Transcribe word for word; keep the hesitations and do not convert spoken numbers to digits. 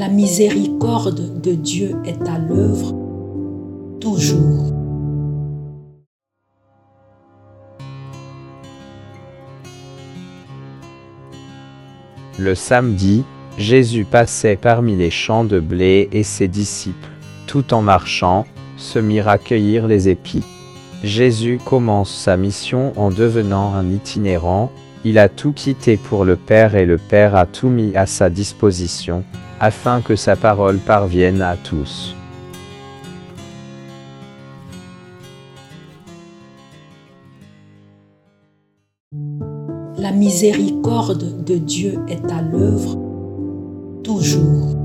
La miséricorde de Dieu est à l'œuvre toujours. Le samedi, Jésus passait parmi les champs de blé et ses disciples, tout en marchant, se mirent à cueillir les épis. Jésus commence sa mission en devenant un itinérant, il a tout quitté pour le Père et le Père a tout mis à sa disposition, afin que sa parole parvienne à tous. La miséricorde de Dieu est à l'œuvre toujours.